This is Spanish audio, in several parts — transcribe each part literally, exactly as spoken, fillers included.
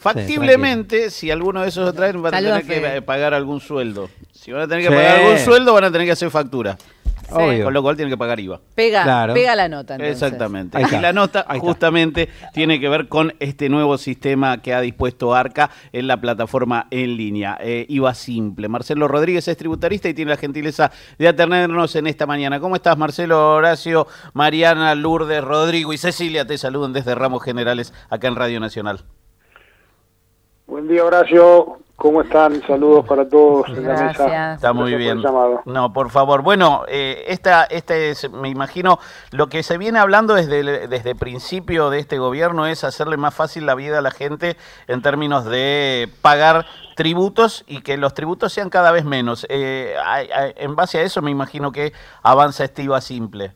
Factiblemente, sí, si alguno de esos traen, van Saludos, a tener Fede. que pagar algún sueldo. Si van a tener que sí. pagar algún sueldo, van a tener que hacer factura. Sí. Con lo cual tienen que pagar I V A. Pega, claro. pega la nota, entonces. Exactamente. Y la nota justamente tiene que ver con este nuevo sistema que ha dispuesto ARCA en la plataforma en línea. Eh, I V A simple. Marcelo Rodríguez es tributarista y tiene la gentileza de atendernos en esta mañana. ¿Cómo estás, Marcelo, Horacio, Mariana, Lourdes, Rodrigo y Cecilia? Te saludan desde Ramos Generales acá en Radio Nacional. Buen día, Horacio. ¿Cómo están? Saludos para todos en la mesa. Está muy bien. No, por favor. Bueno, eh, esta, este es, me imagino, lo que se viene hablando desde, desde el principio de este gobierno es hacerle más fácil la vida a la gente en términos de pagar tributos y que los tributos sean cada vez menos. Eh, a, a, en base a eso me imagino que avanza este I V A simple.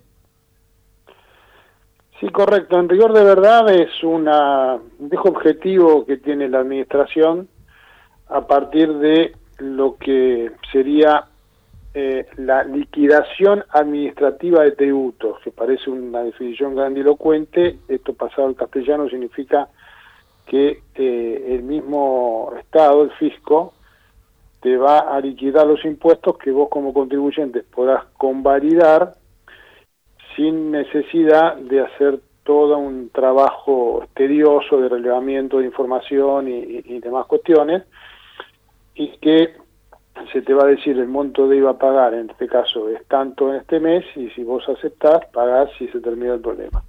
Sí, correcto. En rigor de verdad es una, un dejo objetivo que tiene la administración a partir de lo que sería eh, la liquidación administrativa de tributos, que parece una definición grandilocuente. Esto pasado al castellano significa que eh, el mismo Estado, el fisco, te va a liquidar los impuestos que vos como contribuyente podrás convalidar sin necesidad de hacer todo un trabajo tedioso de relevamiento de información y, y, y demás cuestiones, y que se te va a decir el monto de I V A a pagar, en este caso es tanto en este mes, y si vos aceptás, pagás si se termina el problema.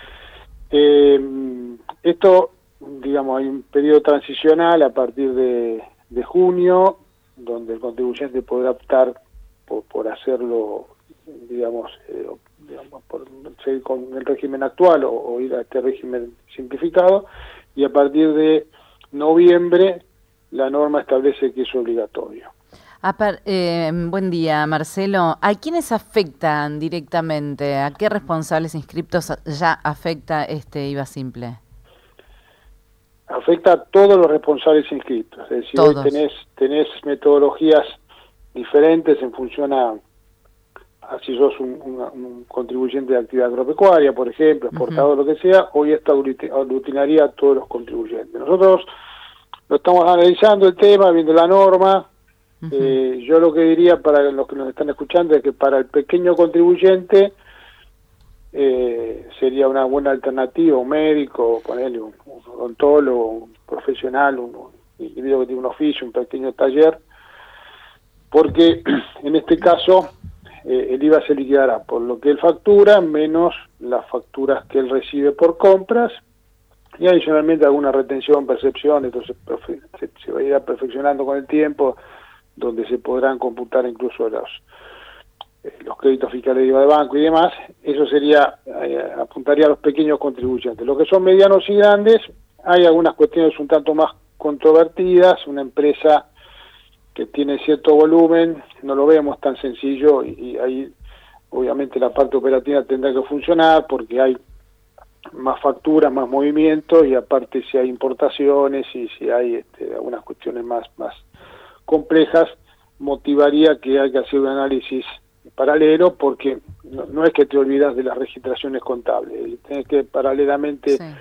Eh, esto, digamos, hay un periodo transicional a partir de, de junio, donde el contribuyente podrá optar por, por hacerlo, digamos, eh, digamos por seguir con el régimen actual o, o ir a este régimen simplificado, y a partir de noviembre la norma establece que es obligatorio. Apar, eh, buen día, Marcelo. ¿A quiénes afectan directamente? ¿A qué responsables inscriptos ya afecta este I V A simple? Afecta a todos los responsables inscritos. Es decir, todos. Hoy tenés, tenés metodologías diferentes en función a, a si sos un, un, un contribuyente de actividad agropecuaria, por ejemplo, exportador, uh-huh. lo que sea. Hoy esto aglutinaría a todos los contribuyentes. Nosotros lo estamos analizando el tema, viendo la norma. Uh-huh. Eh, yo lo que diría para los que nos están escuchando es que para el pequeño contribuyente eh, sería una buena alternativa, un médico, ponerle un, un odontólogo, un profesional, un, un individuo que tiene un oficio, un pequeño taller, porque en este caso eh, el I V A se liquidará por lo que él factura, menos las facturas que él recibe por compras, y adicionalmente alguna retención, percepción. Entonces se, se va a ir perfeccionando con el tiempo, donde se podrán computar incluso los eh, los créditos fiscales de I V A de banco y demás. Eso sería eh, apuntaría a los pequeños contribuyentes. Los que son medianos y grandes, hay algunas cuestiones un tanto más controvertidas. Una empresa que tiene cierto volumen, no lo vemos tan sencillo, y, y ahí obviamente la parte operativa tendrá que funcionar porque hay más facturas, más movimientos, y aparte si hay importaciones y si hay este, algunas cuestiones más, más complejas, motivaría que hay que hacer un análisis paralelo, porque no, no es que te olvidas de las registraciones contables, tienes que paralelamente sí.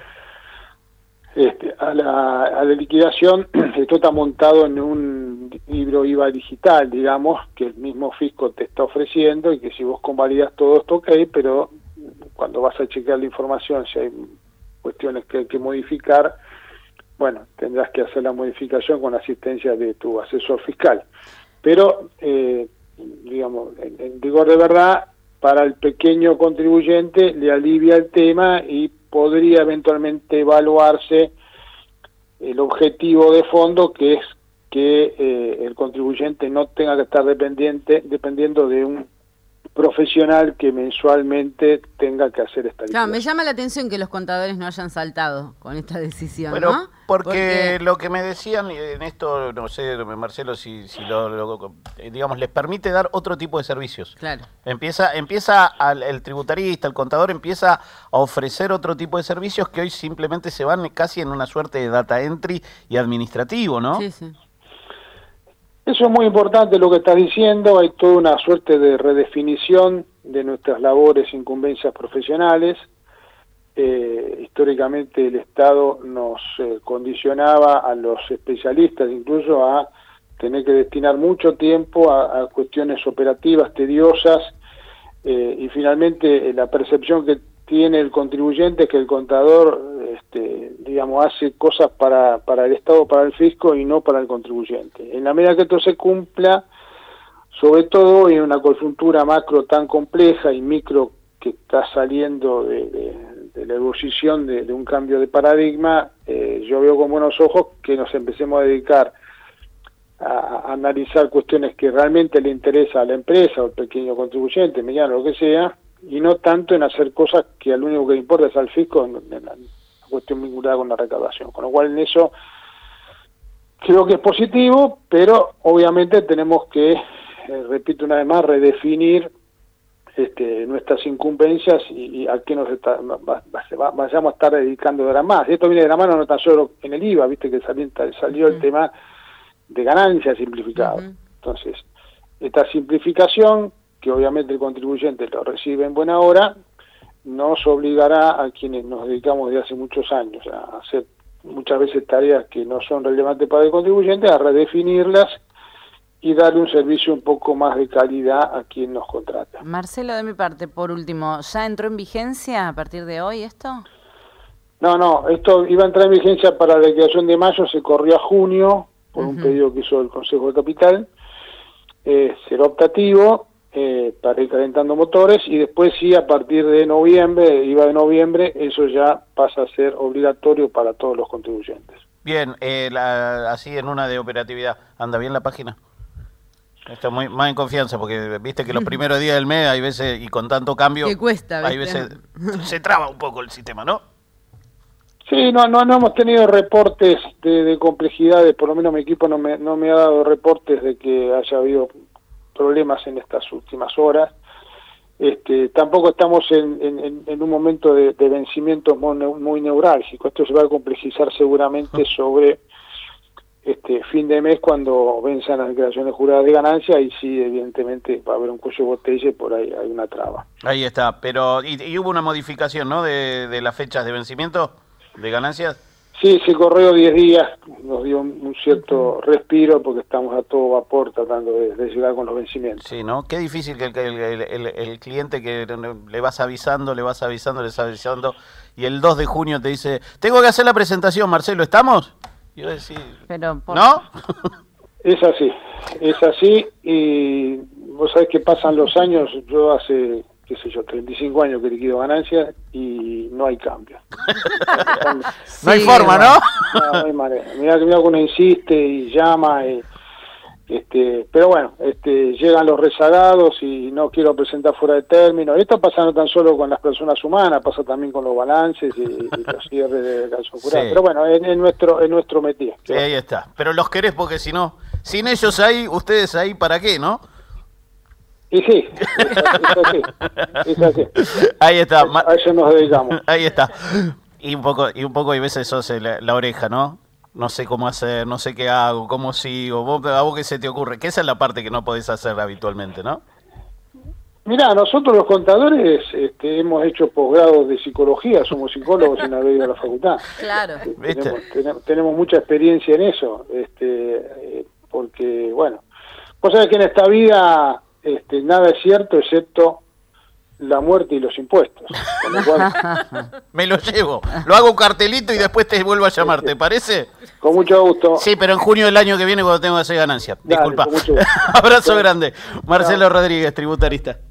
este, a, la, a la liquidación. Esto está montado en un libro I V A digital, digamos, que el mismo fisco te está ofreciendo, y que si vos convalidas todo esto, ok, pero cuando vas a chequear la información, si hay cuestiones que hay que modificar, bueno, tendrás que hacer la modificación con la asistencia de tu asesor fiscal. Pero, eh, digamos, en, en rigor de verdad, para el pequeño contribuyente le alivia el tema y podría eventualmente evaluarse el objetivo de fondo, que es que eh, el contribuyente no tenga que estar dependiente, dependiendo de un profesional que mensualmente tenga que hacer esta liquidación. Claro, me llama la atención que los contadores no hayan saltado con esta decisión, bueno, ¿no? Porque, porque lo lo que me decían en esto, no sé, Marcelo, si, si lo, lo, digamos, les permite dar otro tipo de servicios. Claro. Empieza, empieza al, el tributarista, el contador empieza a ofrecer otro tipo de servicios que hoy simplemente se van casi en una suerte de data entry y administrativo, ¿no? Sí, sí. Eso es muy importante lo que estás diciendo. Hay toda una suerte de redefinición de nuestras labores e incumbencias profesionales. eh, históricamente el Estado nos eh, condicionaba a los especialistas incluso a tener que destinar mucho tiempo a, a cuestiones operativas tediosas, eh, y finalmente eh, la percepción que tiene el contribuyente es que el contador, este, digamos, hace cosas para, para el Estado, para el fisco y no para el contribuyente. En la medida que esto se cumpla, sobre todo en una coyuntura macro tan compleja y micro que está saliendo de, de, de la evolución de, de un cambio de paradigma, eh, yo veo con buenos ojos que nos empecemos a dedicar a, a analizar cuestiones que realmente le interesa a la empresa o al pequeño contribuyente, mediano, lo que sea, y no tanto en hacer cosas que al único que le importa es al fisco en, en la cuestión vinculada con la recaudación. Con lo cual en eso creo que es positivo, pero obviamente tenemos que, eh, repito una vez más, redefinir este, nuestras incumbencias y, y a qué nos está, va, va, vayamos a estar dedicando ahora más. Esto viene de la mano no tan solo en el I V A, viste que salió, salió el uh-huh. tema de ganancias simplificado. Uh-huh. Entonces, esta simplificación, que obviamente el contribuyente lo recibe en buena hora, nos obligará a quienes nos dedicamos desde hace muchos años a hacer muchas veces tareas que no son relevantes para el contribuyente, a redefinirlas y darle un servicio un poco más de calidad a quien nos contrata. Marcelo, de mi parte, por último, ¿ya entró en vigencia a partir de hoy esto? No, no, esto iba a entrar en vigencia para la liquidación de mayo, se corrió a junio por uh-huh. un pedido que hizo el Consejo de Capital, eh, será optativo, Eh, para ir calentando motores, y después sí, a partir de noviembre, I V A de noviembre, eso ya pasa a ser obligatorio para todos los contribuyentes. Bien, eh, la, así en una de operatividad, ¿anda bien la página? Está muy más en confianza, porque viste que los primeros días del mes hay veces, y con tanto cambio, que cuesta, hay veces se traba un poco el sistema, ¿no? Sí, no, no, no hemos tenido reportes de, de complejidades, por lo menos mi equipo no me, no me ha dado reportes de que haya habido problemas en estas últimas horas. Este, tampoco estamos en, en, en un momento de, de vencimiento muy, muy neurálgico. Esto se va a complejizar seguramente sobre este fin de mes, cuando venzan las declaraciones juradas de ganancia, y sí, evidentemente va a haber un cuello de botella y por ahí hay una traba. Ahí está, pero y, y hubo una modificación, ¿no?, de, de las fechas de vencimiento de ganancias. Sí, se corrió diez días, nos dio un, un cierto respiro porque estamos a todo vapor tratando de, de llegar con los vencimientos. Sí, ¿no? Qué difícil que el, el, el, el cliente que le vas avisando, le vas avisando, le vas avisando, y el dos de junio te dice, tengo que hacer la presentación, Marcelo, ¿estamos? Y yo decía, Pero por... ¿no? Es así, es así, y vos sabés que pasan los años, yo hace, qué sé yo, treinta y cinco años que liquido ganancias y no hay cambio. Sí, no hay forma, ¿no? No, no hay manera. Mirá que uno insiste y llama, y, este, pero bueno, este, llegan los rezagados y no quiero presentar fuera de término. Esto pasa no tan solo con las personas humanas, pasa también con los balances y, y los cierres de declaración jurada. Sí. Pero bueno, es, es nuestro, es nuestro métier. Sí, ahí está. Pero los querés porque si no, sin ellos ahí, ustedes ahí, ¿para qué, no? Y sí, es, es así, es así. Ahí está. A eso nos dedicamos. Ahí está. Y un poco, y un poco hay veces sos la, la oreja, ¿no? No sé cómo hacer, no sé qué hago, cómo sigo. ¿Vos, ¿A vos qué se te ocurre? Que esa es la parte que no podés hacer habitualmente, ¿no? Mirá, nosotros los contadores este, hemos hecho posgrados de psicología, somos psicólogos sin haber ido a la facultad. Claro. ¿Viste? Tenemos, tenemos, tenemos mucha experiencia en eso, este, eh, porque, bueno, vos sabés que en esta vida este, nada es cierto excepto la muerte y los impuestos. Con lo cual, me lo llevo, lo hago un cartelito y después te vuelvo a llamar, ¿te parece? Con mucho gusto. Sí, pero en junio del año que viene cuando tengo que hacer ganancia. Disculpa. Dale, Abrazo grande. Marcelo Rodríguez, tributarista.